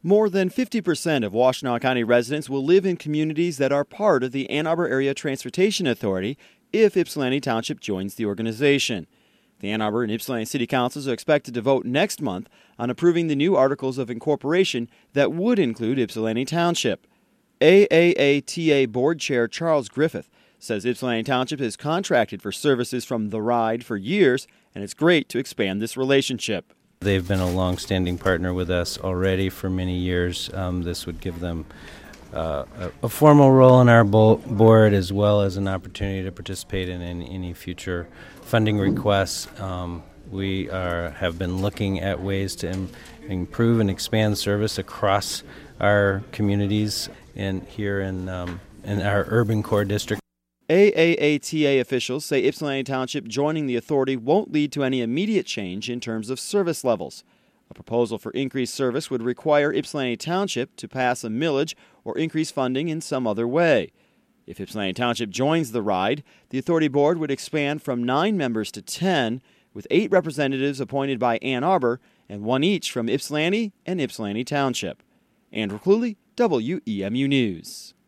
More than 50% of Washtenaw County residents will live in communities that are part of the Ann Arbor Area Transportation Authority if Ypsilanti Township joins the organization. The Ann Arbor and Ypsilanti City Councils are expected to vote next month on approving the new articles of incorporation that would include Ypsilanti Township. AAATA Board Chair Charles Griffith says Ypsilanti Township has contracted for services from The Ride for years, and it's great to expand this relationship. They've been a long-standing partner with us already for many years. This would give them a formal role in our board, as well as an opportunity to participate in any future funding requests. We have been looking at ways to improve and expand service across our communities and here in our urban core district. AAATA officials say Ypsilanti Township joining the authority won't lead to any immediate change in terms of service levels. A proposal for increased service would require Ypsilanti Township to pass a millage or increase funding in some other way. If Ypsilanti Township joins the ride, the authority board would expand from 9 members to 10, with 8 representatives appointed by Ann Arbor and 1 each from Ypsilanti and Ypsilanti Township. Andrew Cluley, WEMU News.